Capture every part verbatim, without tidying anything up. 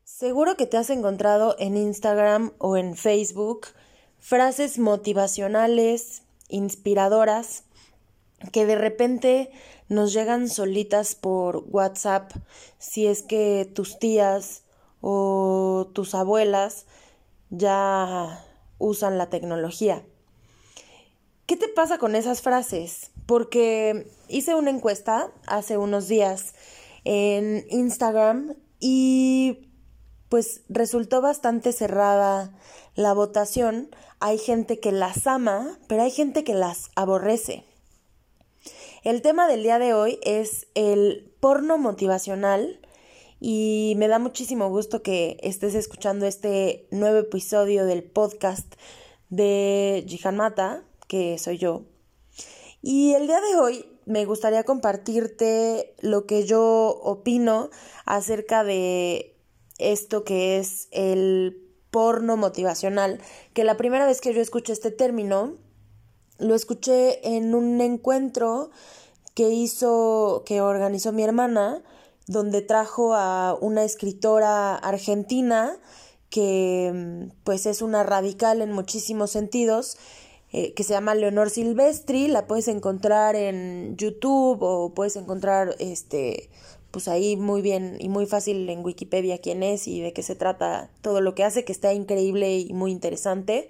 Seguro que te has encontrado en Instagram o en Facebook frases motivacionales, inspiradoras, que de repente nos llegan solitas por WhatsApp, si es que tus tías o tus abuelas ya usan la tecnología. ¿Qué te pasa con esas frases? Porque hice una encuesta hace unos días en Instagram y pues resultó bastante cerrada la votación. Hay gente que las ama, pero hay gente que las aborrece. El tema del día de hoy es el porno motivacional y me da muchísimo gusto que estés escuchando este nuevo episodio del podcast de Jihan Mata, que soy yo. Y el día de hoy me gustaría compartirte lo que yo opino acerca de esto que es el porno motivacional, que la primera vez que yo escuché este término, lo escuché en un encuentro que hizo, que organizó mi hermana, donde trajo a una escritora argentina que pues es una radical en muchísimos sentidos, eh, que se llama Leonor Silvestri. La puedes encontrar en YouTube o puedes encontrar este pues ahí muy bien y muy fácil en Wikipedia quién es y de qué se trata todo lo que hace, que está increíble y muy interesante.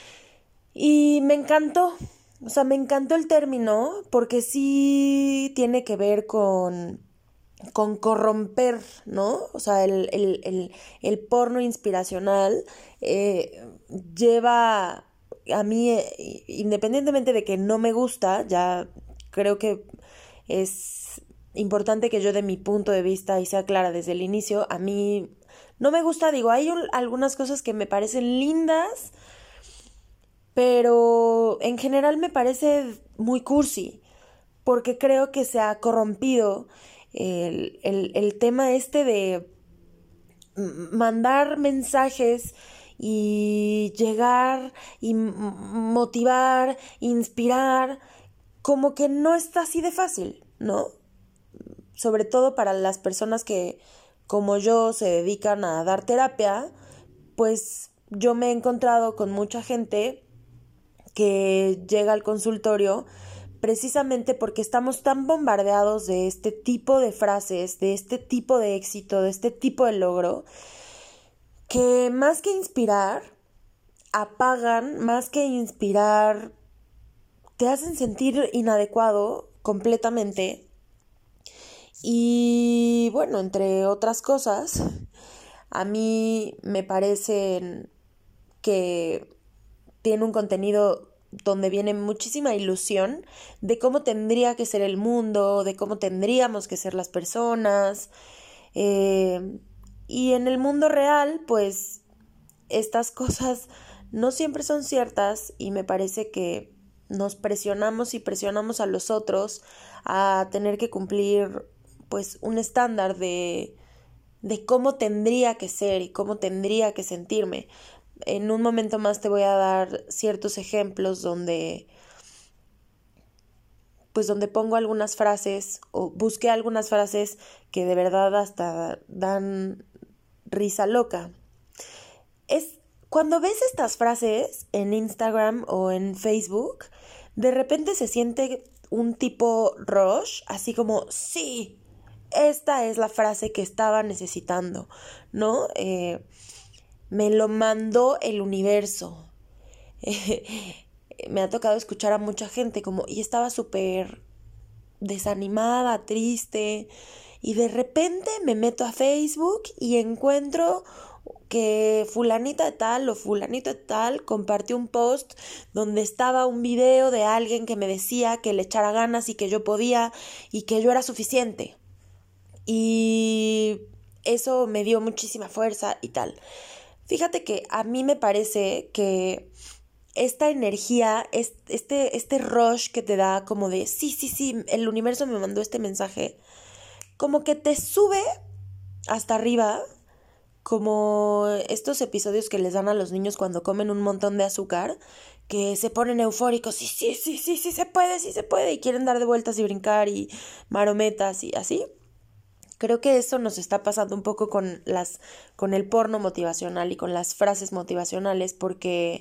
Y me encantó, o sea, me encantó el término porque sí tiene que ver con, con corromper, ¿no? O sea, el, el, el, el porno inspiracional eh, lleva a mí, eh, independientemente de que no me gusta, ya creo que es importante que yo dé mi punto de vista y sea clara desde el inicio. A mí no me gusta, digo, hay un, algunas cosas que me parecen lindas, pero en general me parece muy cursi, porque creo que se ha corrompido el, el, el tema este de mandar mensajes y llegar y motivar, inspirar, como que no está así de fácil, ¿no? Sobre todo para las personas que, como yo, se dedican a dar terapia, pues yo me he encontrado con mucha gente que llega al consultorio precisamente porque estamos tan bombardeados de este tipo de frases, de este tipo de éxito, de este tipo de logro, que más que inspirar, apagan, más que inspirar, te hacen sentir inadecuado completamente. Y bueno, entre otras cosas, a mí me parecen que tiene un contenido donde viene muchísima ilusión de cómo tendría que ser el mundo, de cómo tendríamos que ser las personas. Eh, y en el mundo real, pues, estas cosas no siempre son ciertas y me parece que nos presionamos y presionamos a los otros a tener que cumplir, pues, un estándar de, de cómo tendría que ser y cómo tendría que sentirme. En un momento más te voy a dar ciertos ejemplos donde pues donde pongo algunas frases o busqué algunas frases que de verdad hasta dan risa loca. Es cuando ves estas frases en Instagram o en Facebook, de repente se siente un tipo rush, así como sí, esta es la frase que estaba necesitando, ¿no? Eh, me lo mandó el universo. Me ha tocado escuchar a mucha gente como, y estaba súper desanimada, triste, y de repente me meto a Facebook y encuentro que fulanita de tal o fulanito de tal compartió un post donde estaba un video de alguien que me decía que le echara ganas y que yo podía y que yo era suficiente. Y eso me dio muchísima fuerza y tal. Fíjate que a mí me parece que esta energía, este, este rush que te da como de sí, sí, sí, el universo me mandó este mensaje, como que te sube hasta arriba, como estos episodios que les dan a los niños cuando comen un montón de azúcar, que se ponen eufóricos, sí, sí, sí, sí, sí se puede, sí se puede, y quieren dar de vueltas y brincar y marometas y así. Creo que eso nos está pasando un poco con las, con el porno motivacional y con las frases motivacionales, porque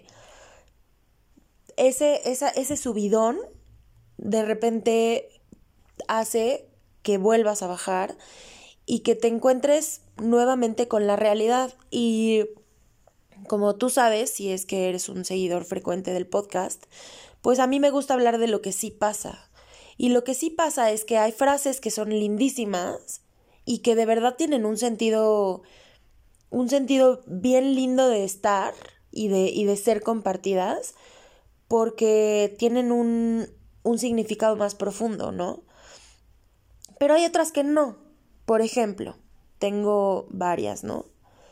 ese, esa, ese subidón de repente hace que vuelvas a bajar y que te encuentres nuevamente con la realidad. Y como tú sabes, si es que eres un seguidor frecuente del podcast, pues a mí me gusta hablar de lo que sí pasa. Y lo que sí pasa es que hay frases que son lindísimas y que de verdad tienen un sentido, un sentido bien lindo de estar y de, y de ser compartidas, porque tienen un, un significado más profundo, ¿no? Pero hay otras que no. Por ejemplo, tengo varias, ¿no?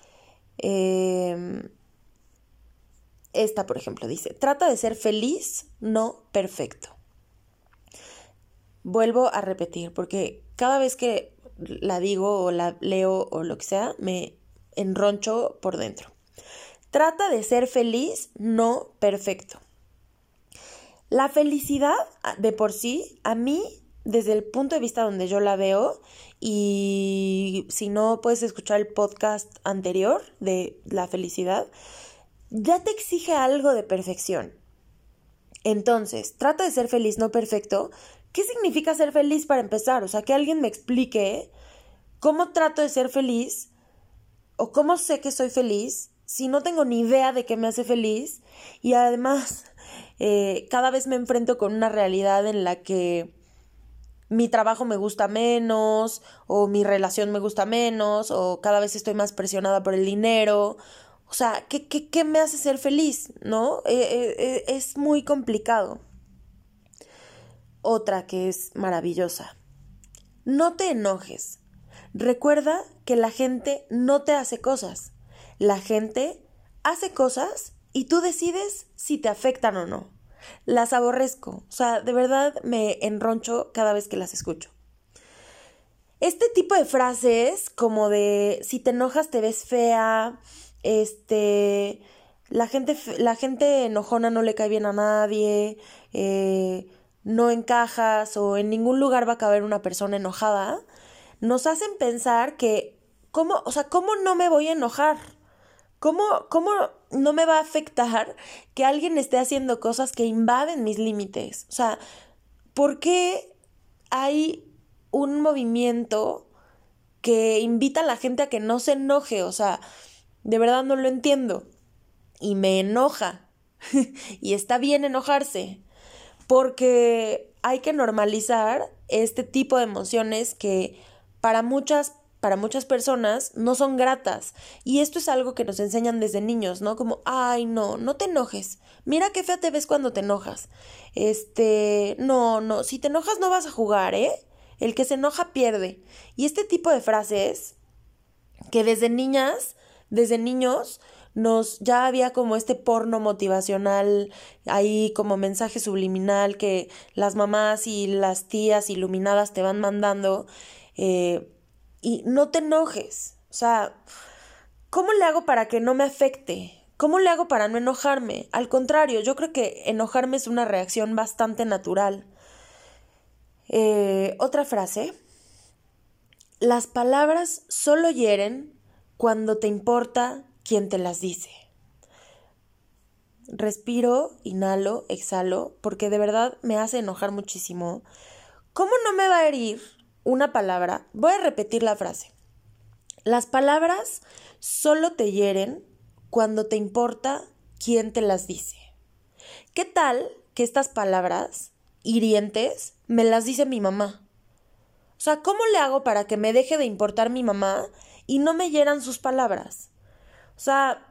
Eh, esta, por ejemplo, dice, trata de ser feliz, no perfecto. Vuelvo a repetir, porque cada vez que la digo o la leo o lo que sea, me enroncho por dentro. Trata de ser feliz, no perfecto. La felicidad de por sí, a mí, desde el punto de vista donde yo la veo, y si no puedes escuchar el podcast anterior de la felicidad, ya te exige algo de perfección. Entonces, trata de ser feliz, no perfecto. ¿Qué significa ser feliz para empezar? O sea, que alguien me explique cómo trato de ser feliz o cómo sé que soy feliz si no tengo ni idea de qué me hace feliz. Y además, eh, cada vez me enfrento con una realidad en la que mi trabajo me gusta menos, o mi relación me gusta menos, o cada vez estoy más presionada por el dinero. O sea, ¿qué, qué, qué me hace ser feliz? ¿No? Eh, eh, es muy complicado. Otra que es maravillosa. No te enojes. Recuerda que la gente no te hace cosas. La gente hace cosas y tú decides si te afectan o no. Las aborrezco. O sea, de verdad me enroncho cada vez que las escucho. Este tipo de frases como de si te enojas te ves fea, este, la gente, la gente enojona no le cae bien a nadie, eh, no encajas o en ningún lugar va a caber una persona enojada, nos hacen pensar que, ¿cómo, o sea, cómo no me voy a enojar? ¿Cómo, cómo no me va a afectar que alguien esté haciendo cosas que invaden mis límites? O sea, ¿por qué hay un movimiento que invita a la gente a que no se enoje? O sea, de verdad no lo entiendo. Y me enoja. Y está bien enojarse. Porque hay que normalizar este tipo de emociones que para muchas, para muchas personas no son gratas. Y esto es algo que nos enseñan desde niños, ¿no? Como, ay, no, no te enojes. Mira qué fea te ves cuando te enojas. Este, no, no, si te enojas no vas a jugar, ¿eh? El que se enoja pierde. Y este tipo de frases que desde niñas, desde niños, nos ya había como este porno motivacional ahí como mensaje subliminal que las mamás y las tías iluminadas te van mandando, eh, y no te enojes. O sea, ¿cómo le hago para que no me afecte? ¿Cómo le hago para no enojarme? Al contrario, yo creo que enojarme es una reacción bastante natural. Eh, otra frase. Las palabras solo hieren cuando te importa quién te las dice. Respiro, inhalo, exhalo, porque de verdad me hace enojar muchísimo. ¿Cómo no me va a herir una palabra? Voy a repetir la frase. Las palabras solo te hieren cuando te importa quién te las dice. ¿Qué tal que estas palabras hirientes me las dice mi mamá? O sea, ¿cómo le hago para que me deje de importar mi mamá y no me hieran sus palabras? O sea,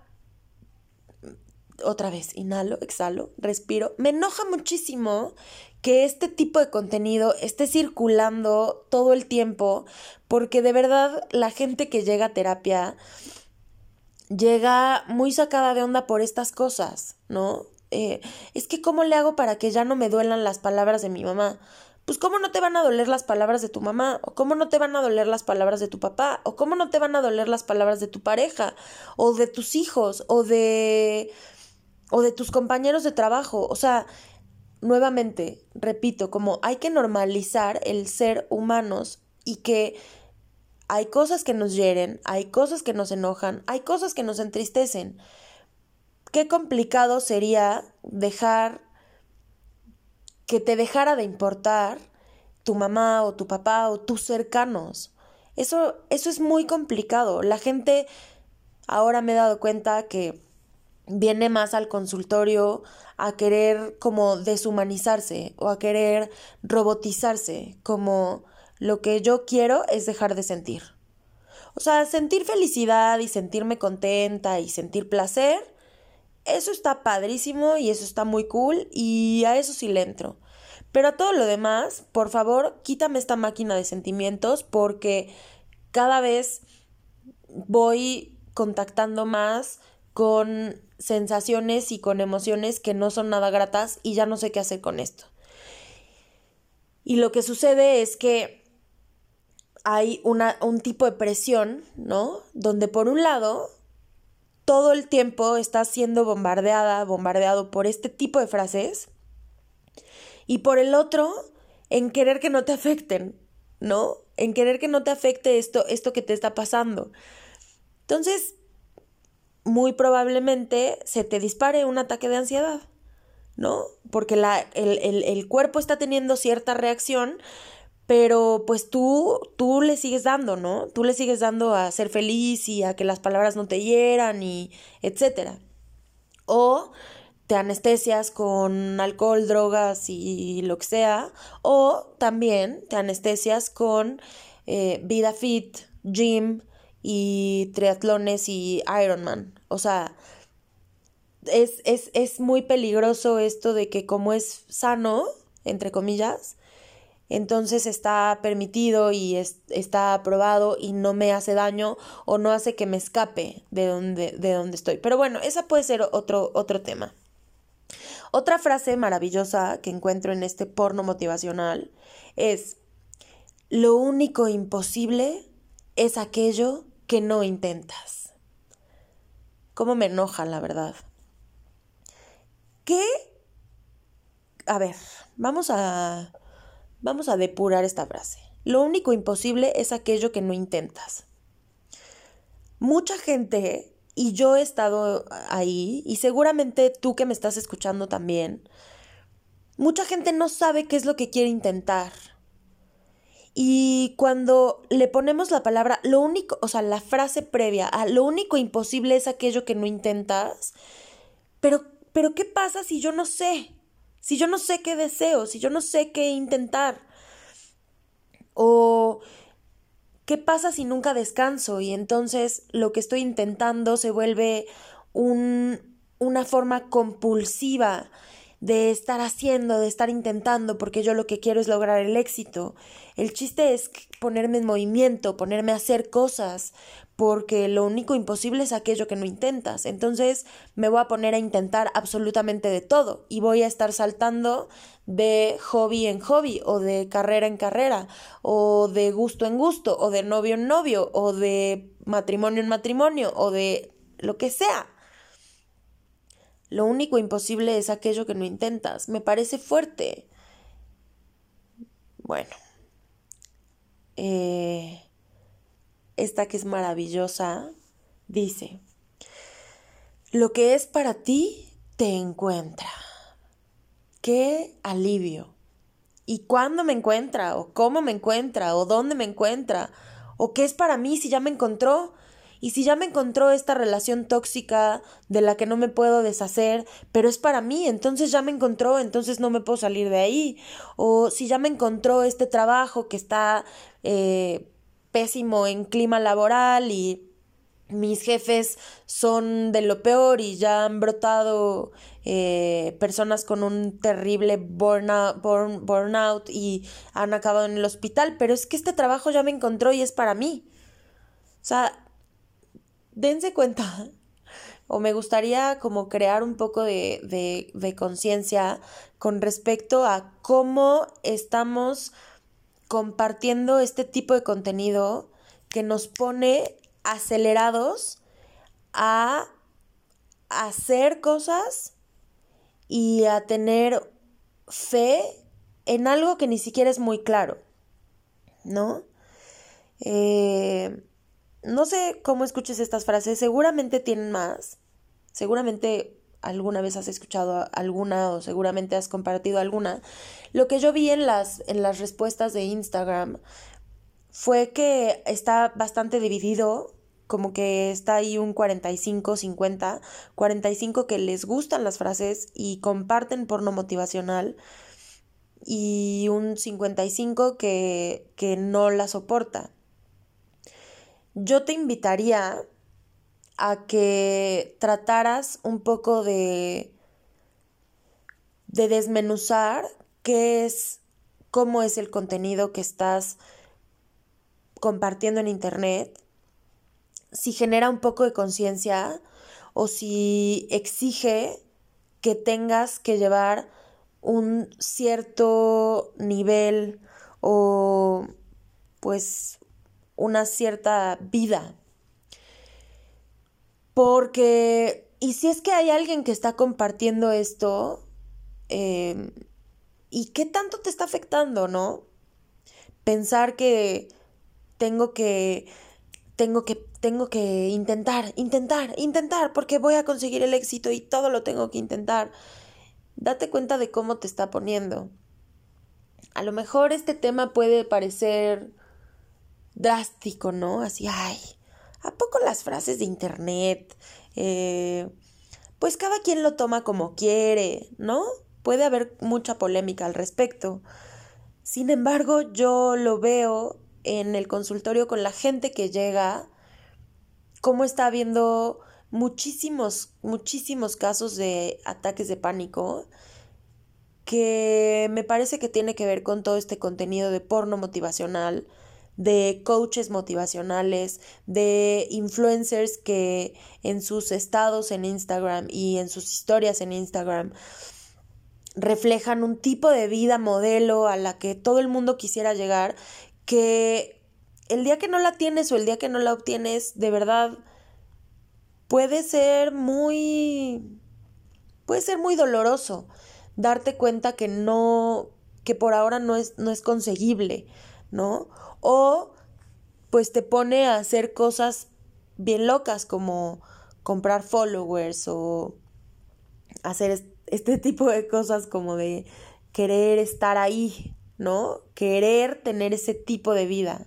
otra vez, inhalo, exhalo, respiro. Me enoja muchísimo que este tipo de contenido esté circulando todo el tiempo, porque de verdad la gente que llega a terapia llega muy sacada de onda por estas cosas, ¿no? Eh, es que ¿cómo le hago para que ya no me duelan las palabras de mi mamá? Pues ¿cómo no te van a doler las palabras de tu mamá? ¿O cómo no te van a doler las palabras de tu papá? ¿O cómo no te van a doler las palabras de tu pareja? ¿O de tus hijos? ¿O de... o de tus compañeros de trabajo? O sea, nuevamente, repito, como hay que normalizar el ser humanos y que hay cosas que nos hieren, hay cosas que nos enojan, hay cosas que nos entristecen. Qué complicado sería dejar que te dejara de importar tu mamá o tu papá o tus cercanos. Eso, eso es muy complicado. La gente, ahora me he dado cuenta que viene más al consultorio a querer como deshumanizarse o a querer robotizarse, como lo que yo quiero es dejar de sentir. O sea, sentir felicidad y sentirme contenta y sentir placer, eso está padrísimo y eso está muy cool y a eso sí le entro. Pero a todo lo demás, por favor, quítame esta máquina de sentimientos porque cada vez voy contactando más con sensaciones y con emociones que no son nada gratas y ya no sé qué hacer con esto. Y lo que sucede es que hay una, un tipo de presión, ¿no? Donde por un lado, todo el tiempo estás siendo bombardeada, bombardeado por este tipo de frases y por el otro, en querer que no te afecten, ¿no? En querer que no te afecte esto, esto que te está pasando. Entonces, muy probablemente se te dispare un ataque de ansiedad, ¿no? Porque la, el, el, el cuerpo está teniendo cierta reacción, pero pues tú, tú le sigues dando, ¿no? Tú le sigues dando a ser feliz y a que las palabras no te hieran y etcétera. O te anestesias con alcohol, drogas y lo que sea, o también te anestesias con eh, vida fit, gym y triatlones y Ironman. O sea, es, es, es muy peligroso esto de que como es sano, entre comillas, entonces está permitido y es, está aprobado y no me hace daño o no hace que me escape de donde, de donde estoy. Pero bueno, esa puede ser otro, otro tema. Otra frase maravillosa que encuentro en este porno motivacional es: lo único imposible es aquello que no intentas. Cómo me enoja, la verdad. ¿Qué? A ver, vamos a, vamos a depurar esta frase. Lo único imposible es aquello que no intentas. Mucha gente, y yo he estado ahí, y seguramente tú que me estás escuchando también, mucha gente no sabe qué es lo que quiere intentar. Y cuando le ponemos la palabra, lo único, o sea, la frase previa a lo único imposible es aquello que no intentas, pero, pero ¿qué pasa si yo no sé? Si yo no sé qué deseo, si yo no sé qué intentar. O ¿qué pasa si nunca descanso? Y entonces lo que estoy intentando se vuelve un, una forma compulsiva de estar haciendo, de estar intentando, porque yo lo que quiero es lograr el éxito. El chiste es ponerme en movimiento, ponerme a hacer cosas, porque lo único imposible es aquello que no intentas. Entonces me voy a poner a intentar absolutamente de todo y voy a estar saltando de hobby en hobby o de carrera en carrera o de gusto en gusto o de novio en novio o de matrimonio en matrimonio o de lo que sea. Lo único imposible es aquello que no intentas. Me parece fuerte. Bueno, eh, esta que es maravillosa dice: lo que es para ti te encuentra. ¡Qué alivio! ¿Y cuándo me encuentra? ¿O cómo me encuentra? ¿O dónde me encuentra? ¿O qué es para mí si ya me encontró? Y si ya me encontró esta relación tóxica de la que no me puedo deshacer, pero es para mí, entonces ya me encontró, entonces no me puedo salir de ahí. O si ya me encontró este trabajo que está eh, pésimo en clima laboral y mis jefes son de lo peor y ya han brotado eh, personas con un terrible burnout, burn, burnout y han acabado en el hospital, pero es que este trabajo ya me encontró y es para mí. O sea, dense cuenta, o me gustaría como crear un poco de, de, de conciencia con respecto a cómo estamos compartiendo este tipo de contenido que nos pone acelerados a hacer cosas y a tener fe en algo que ni siquiera es muy claro, ¿no? Eh, no sé cómo escuches estas frases, seguramente tienen más, seguramente alguna vez has escuchado alguna o seguramente has compartido alguna. Lo que yo vi en las, en las respuestas de Instagram fue que está bastante dividido, como que está ahí un cuarenta y cinco cincuenta, cuarenta y cinco que les gustan las frases y comparten porno motivacional y un cincuenta y cinco que, que no la soporta. Yo te invitaría a que trataras un poco de, de desmenuzar qué es, cómo es el contenido que estás compartiendo en internet, si genera un poco de conciencia o si exige que tengas que llevar un cierto nivel o pues una cierta vida. Porque, y si es que hay alguien que está compartiendo esto, eh, ¿y qué tanto te está afectando, no? Pensar que tengo que, tengo que, tengo que intentar, intentar, intentar, porque voy a conseguir el éxito y todo lo tengo que intentar. Date cuenta de cómo te está poniendo. A lo mejor este tema puede parecer drástico, ¿no? Así, ay, ¿a poco las frases de internet? Eh, pues cada quien lo toma como quiere, ¿no? Puede haber mucha polémica al respecto. Sin embargo, yo lo veo en el consultorio con la gente que llega, cómo está habiendo muchísimos, muchísimos casos de ataques de pánico, que me parece que tiene que ver con todo este contenido de porno motivacional, de coaches motivacionales, de influencers que en sus estados en Instagram y en sus historias en Instagram reflejan un tipo de vida modelo a la que todo el mundo quisiera llegar, que el día que no la tienes o el día que no la obtienes, de verdad puede ser muy puede ser muy doloroso darte cuenta que no que por ahora no es no es conseguible, ¿no? O pues te pone a hacer cosas bien locas como comprar followers o hacer este tipo de cosas como de querer estar ahí, ¿no? Querer tener ese tipo de vida.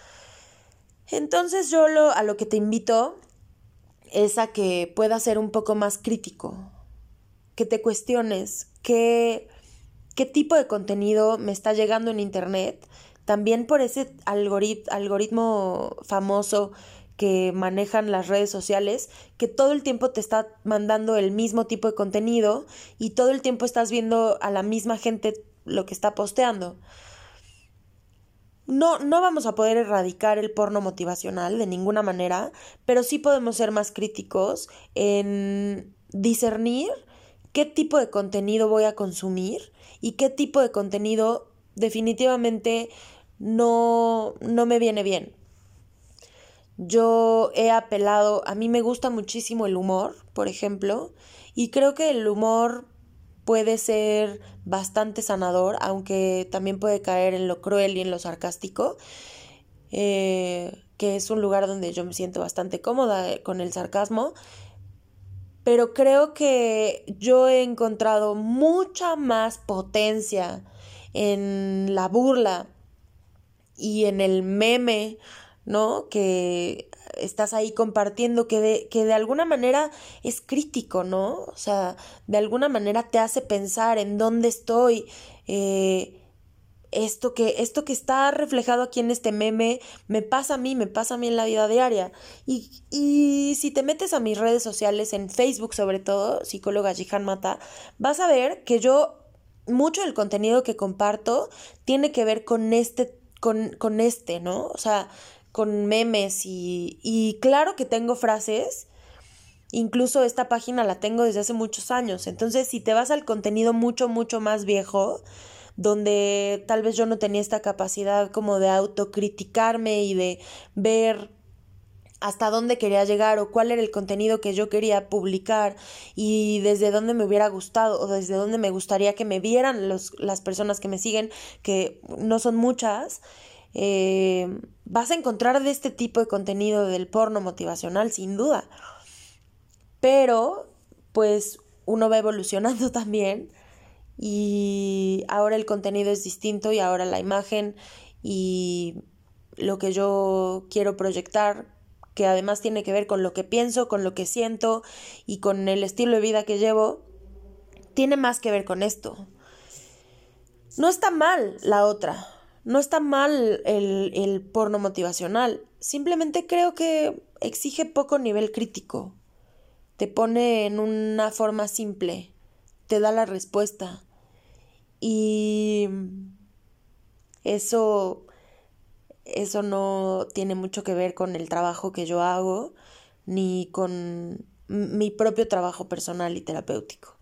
Entonces yo lo, a lo que te invito es a que puedas ser un poco más crítico, que te cuestiones qué, qué tipo de contenido me está llegando en internet, también por ese algorit- algoritmo famoso que manejan las redes sociales, que todo el tiempo te está mandando el mismo tipo de contenido y todo el tiempo estás viendo a la misma gente lo que está posteando. No, no vamos a poder erradicar el porno motivacional de ninguna manera, pero sí podemos ser más críticos en discernir qué tipo de contenido voy a consumir y qué tipo de contenido definitivamente no, no me viene bien. Yo he apelado, a mí me gusta muchísimo el humor, por ejemplo, y creo que el humor puede ser bastante sanador, aunque también puede caer en lo cruel y en lo sarcástico, eh, que es un lugar donde yo me siento bastante cómoda con el sarcasmo, pero creo que yo he encontrado mucha más potencia en la burla y en el meme, ¿no? Que estás ahí compartiendo, que de, que de alguna manera es crítico, ¿no? O sea, de alguna manera te hace pensar en dónde estoy, eh, esto que, esto que está reflejado aquí en este meme me pasa a mí, me pasa a mí en la vida diaria. Y, y si te metes a mis redes sociales, en Facebook sobre todo, psicóloga Jihan Mata, vas a ver que yo, mucho del contenido que comparto tiene que ver con este, con, con este, ¿no? O sea, con memes y, y claro que tengo frases. Incluso esta página la tengo desde hace muchos años. Entonces, si te vas al contenido mucho, mucho más viejo, donde tal vez yo no tenía esta capacidad como de autocriticarme y de ver hasta dónde quería llegar o cuál era el contenido que yo quería publicar y desde dónde me hubiera gustado o desde dónde me gustaría que me vieran los, las personas que me siguen, que no son muchas, Eh, vas a encontrar de este tipo de contenido del porno motivacional, sin duda. Pero, pues, uno va evolucionando también y ahora el contenido es distinto y ahora la imagen y lo que yo quiero proyectar, que además tiene que ver con lo que pienso, con lo que siento y con el estilo de vida que llevo, tiene más que ver con esto. No está mal la otra, no está mal el, el porno motivacional, simplemente creo que exige poco nivel crítico, te pone en una forma simple, te da la respuesta y eso... Eso no tiene mucho que ver con el trabajo que yo hago, ni con mi propio trabajo personal y terapéutico.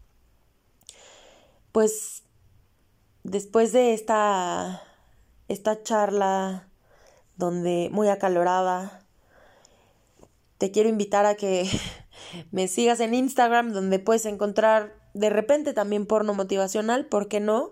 Pues después de esta, esta charla donde muy acalorada, te quiero invitar a que me sigas en Instagram, donde puedes encontrar de repente también porno motivacional, ¿por qué no?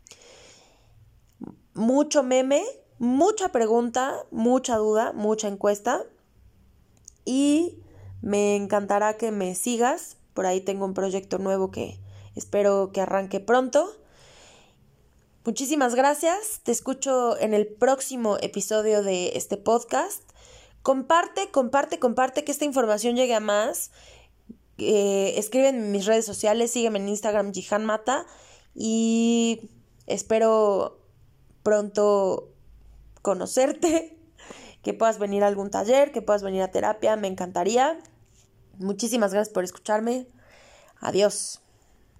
Mucho meme, mucha pregunta, mucha duda, mucha encuesta y me encantará que me sigas. Por ahí tengo un proyecto nuevo que espero que arranque pronto. Muchísimas gracias. Te escucho en el próximo episodio de este podcast. Comparte, comparte, comparte que esta información llegue a más. Eh, escríbeme en mis redes sociales, sígueme en Instagram, Jihan Mata, y espero pronto conocerte, que puedas venir a algún taller, que puedas venir a terapia, me encantaría. Muchísimas gracias por escucharme. Adiós.